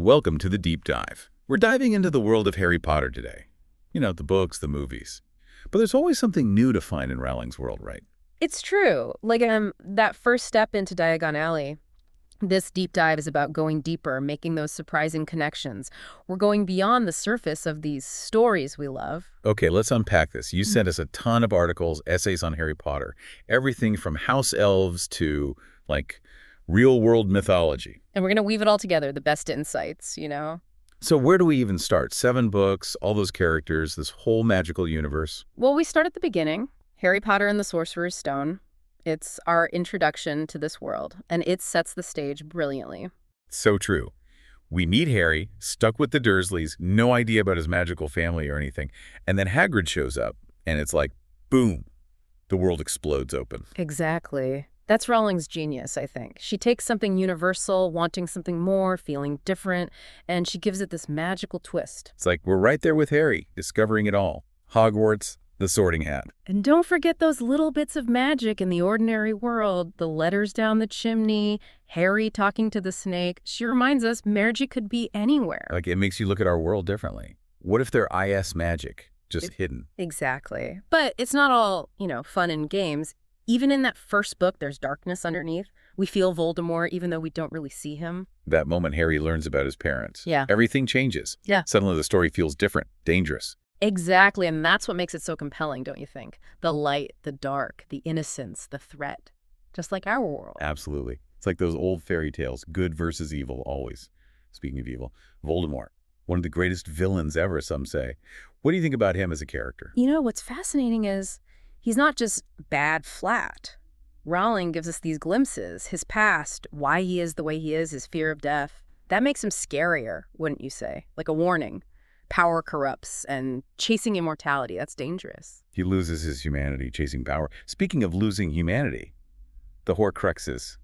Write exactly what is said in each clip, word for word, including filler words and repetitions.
Welcome to the Deep Dive. We're diving into the world of Harry Potter today. You know, the books, the movies. But there's always something new to find in Rowling's world, right? It's true. Like um, that first step into Diagon Alley, this deep dive is about going deeper, making those surprising connections. We're going beyond the surface of these stories we love. Okay, let's unpack this. You sent us a ton of articles, essays on Harry Potter. Everything from house elves to, like, real-world mythology. And we're going to weave it all together, the best insights, you know? So where do we even start? Seven books, all those characters, this whole magical universe. Well, we start at the beginning. Harry Potter and the Sorcerer's Stone. It's our introduction to this world, and it sets the stage brilliantly. So true. We meet Harry, stuck with the Dursleys, no idea about his magical family or anything, and then Hagrid shows up, and it's like, boom, the world explodes open. Exactly. That's Rowling's genius, I think. She takes something universal, wanting something more, feeling different, and she gives it this magical twist. It's like we're right there with Harry, discovering it all. Hogwarts, the Sorting Hat. And don't forget those little bits of magic in the ordinary world, the letters down the chimney, Harry talking to the snake. She reminds us magic could be anywhere. Like, it makes you look at our world differently. What if they're I S magic, just It- hidden? Exactly. But it's not all, you know, fun and games. Even in that first book, there's darkness underneath. We feel Voldemort even though we don't really see him. That moment Harry learns about his parents. Yeah. Everything changes. Yeah. Suddenly the story feels different, dangerous. Exactly, and that's what makes it so compelling, don't you think? The light, the dark, the innocence, the threat. Just like our world. Absolutely. It's like those old fairy tales, good versus evil, always. Speaking of evil, Voldemort, one of the greatest villains ever, some say. What do you think about him as a character? You know, what's fascinating is he's not just bad flat. Rowling gives us these glimpses, his past, why he is the way he is, his fear of death. That makes him scarier, wouldn't you say? Like a warning. Power corrupts, and chasing immortality, that's dangerous. He loses his humanity chasing power. Speaking of losing humanity, the Horcruxes.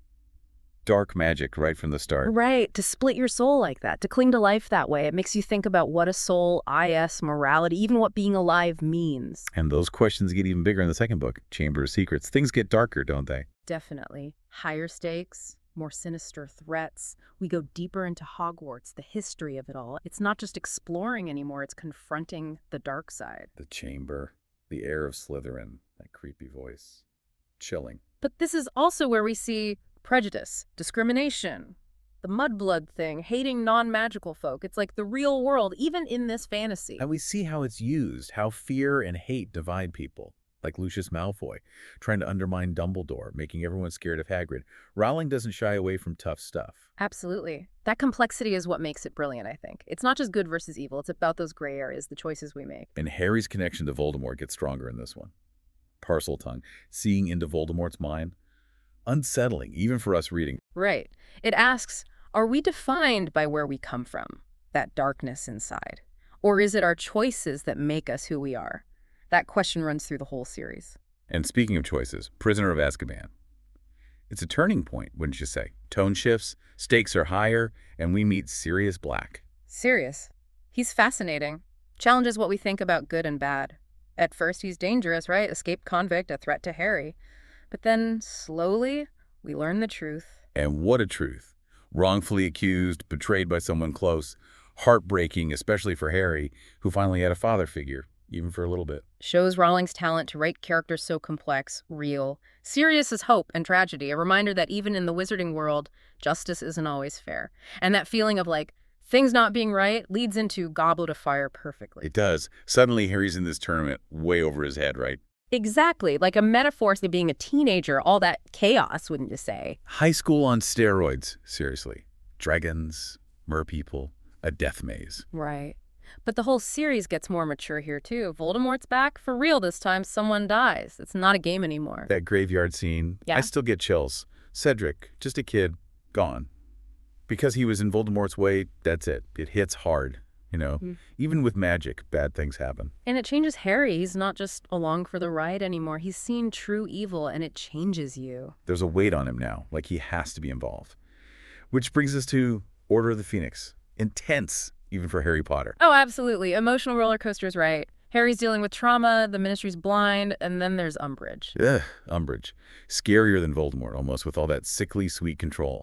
Dark magic right from the start. Right, to split your soul like that, to cling to life that way. It makes you think about what a soul, I S, morality, even what being alive means. And those questions get even bigger in the second book, Chamber of Secrets. Things get darker, don't they? Definitely. Higher stakes, more sinister threats. We go deeper into Hogwarts, the history of it all. It's not just exploring anymore, it's confronting the dark side. The chamber, the air of Slytherin, that creepy voice. Chilling. But this is also where we see prejudice, discrimination, the mudblood thing, hating non-magical folk. It's like the real world, even in this fantasy. And we see how it's used, how fear and hate divide people. Like Lucius Malfoy, trying to undermine Dumbledore, making everyone scared of Hagrid. Rowling doesn't shy away from tough stuff. Absolutely. That complexity is what makes it brilliant, I think. It's not just good versus evil. It's about those gray areas, the choices we make. And Harry's connection to Voldemort gets stronger in this one. Parseltongue, seeing into Voldemort's mind. Unsettling, even for us reading. Right. It asks, are we defined by where we come from, that darkness inside? Or is it our choices that make us who we are? That question runs through the whole series. And speaking of choices, Prisoner of Azkaban. It's a turning point, wouldn't you say? Tone shifts, stakes are higher, and we meet Sirius Black. Sirius. He's fascinating. Challenges what we think about good and bad. At first, he's dangerous, right? Escaped convict, a threat to Harry. But then, slowly, we learn the truth. And what a truth. Wrongfully accused, betrayed by someone close. Heartbreaking, especially for Harry, who finally had a father figure, even for a little bit. Shows Rowling's talent to write characters so complex, real. Sirius is hope and tragedy, a reminder that even in the wizarding world, justice isn't always fair. And that feeling of, like, things not being right leads into Goblet of Fire perfectly. It does. Suddenly, Harry's in this tournament way over his head, right? Exactly. Like a metaphor to being a teenager, all that chaos, wouldn't you say? High school on steroids, seriously. Dragons, merpeople, a death maze. Right. But the whole series gets more mature here, too. Voldemort's back. For real this time, someone dies. It's not a game anymore. That graveyard scene, Yeah. I still get chills. Cedric, just a kid, gone. Because he was in Voldemort's way, that's it. It hits hard, you know. Mm. Even with magic, bad things happen. And it changes Harry. He's not just along for the ride anymore. He's seen true evil, and it changes you. There's a weight on him now, like he has to be involved. Which brings us to Order of the Phoenix. Intense, even for Harry Potter. Oh, absolutely. Emotional roller coaster's right. Harry's dealing with trauma, the Ministry's blind, and then there's Umbridge. Ugh, Umbridge. Scarier than Voldemort, almost, with all that sickly sweet control.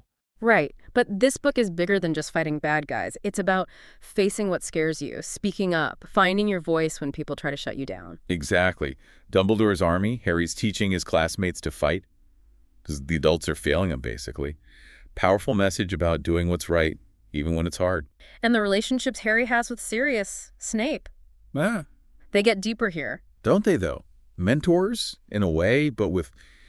Right. But this book is bigger than just fighting bad guys. It's about facing what scares you, speaking up, finding your voice when people try to shut you down. Exactly. Dumbledore's army, Harry's teaching his classmates to fight, because the adults are failing him, basically. Powerful message about doing what's right, even when it's hard. And the relationships Harry has with Sirius, Snape, Ah, they get deeper here. don't they, though? Mentors, in a way, but with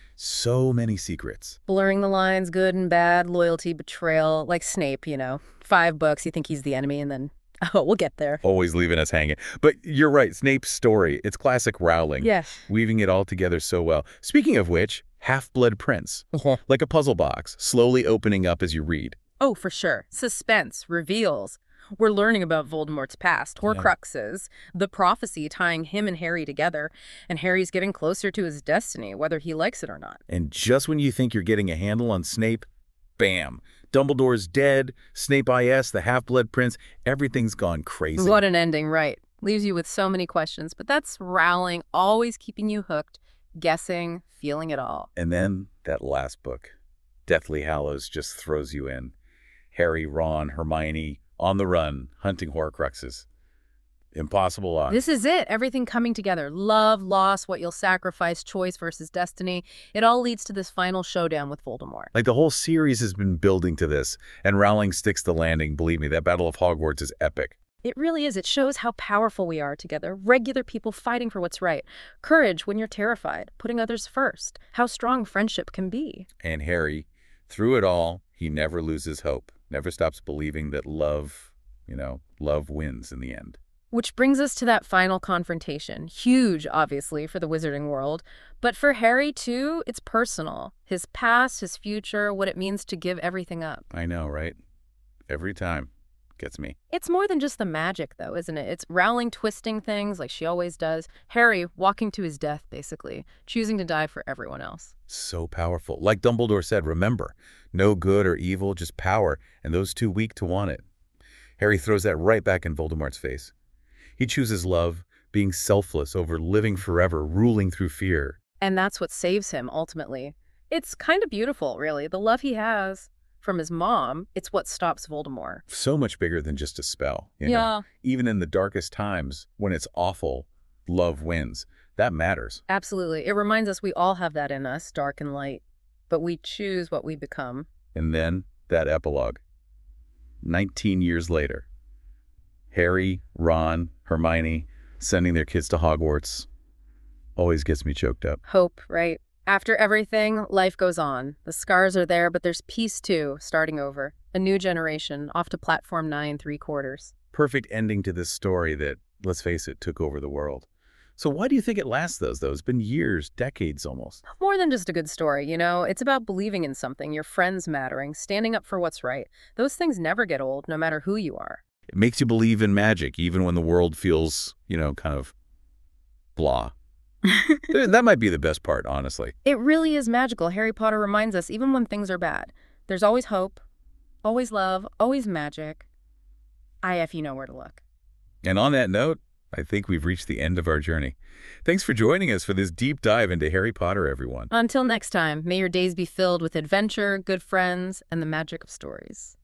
so many secrets. Blurring the lines, good and bad, loyalty, betrayal, like Snape, you know. Five books, you think he's the enemy, and then, oh, we'll get there. Always leaving us hanging. But you're right, Snape's story, it's classic Rowling. Yes. Weaving it all together so well. Speaking of which, Half-Blood Prince. Like a puzzle box, slowly opening up as you read. Oh, for sure. Suspense, reveals. We're learning about Voldemort's past, Horcruxes, the prophecy tying him and Harry together, and Harry's getting closer to his destiny, whether he likes it or not. And just when you think you're getting a handle on Snape, bam! Dumbledore's dead, Snape I S, the Half-Blood Prince, everything's gone crazy. What an ending, right? Leaves you with so many questions, but that's Rowling, always keeping you hooked, guessing, feeling it all. And then that last book, Deathly Hallows, just throws you in. Harry, Ron, Hermione, on the run, hunting Horcruxes. Impossible odds. This is it. Everything coming together. Love, loss, what you'll sacrifice, choice versus destiny. It all leads to this final showdown with Voldemort. Like the whole series has been building to this, and Rowling sticks the landing. Believe me, that Battle of Hogwarts is epic. It really is. It shows how powerful we are together. Regular people fighting for what's right. Courage when you're terrified. Putting others first. How strong friendship can be. And Harry, through it all, he never loses hope. Never stops believing that love, you know, love wins in the end. Which brings us to that final confrontation. Huge, obviously, for the wizarding world. But for Harry, too, it's personal. His past, his future, what it means to give everything up. I know, right? Every time. Gets me. It's more than just the magic, though, isn't it? It's Rowling twisting things like she always does. Harry walking to his death, basically. Choosing to die for everyone else. So powerful. Like Dumbledore said, remember, no good or evil, just power, and those too weak to want it. Harry throws that right back in Voldemort's face. He chooses love, being selfless over living forever, ruling through fear. And that's what saves him, ultimately. It's kind of beautiful, really. The love he has from his mom, it's what stops Voldemort. So much bigger than just a spell. You Yeah. know? Even in the darkest times, when it's awful, love wins. That matters. Absolutely. It reminds us we all have that in us, dark and light. But we choose what we become. And then that epilogue. Nineteen years later. Harry, Ron, Hermione, sending their kids to Hogwarts. Always gets me choked up. Hope, right? After everything, life goes on. The scars are there, but there's peace too, starting over. A new generation, off to Platform nine, three quarters. Perfect ending to this story that, let's face it, took over the world. So why do you think it lasts those, though? It's been years, decades almost. More than just a good story, you know? It's about believing in something, your friends mattering, standing up for what's right. Those things never get old, no matter who you are. It makes you believe in magic, even when the world feels, you know, kind of blah. That might be the best part, honestly. It really is magical. Harry Potter reminds us, even when things are bad, there's always hope, always love, always magic. I F, you know where to look. And on that note, I think we've reached the end of our journey. Thanks for joining us for this deep dive into Harry Potter, everyone. Until next time, may your days be filled with adventure, good friends, and the magic of stories.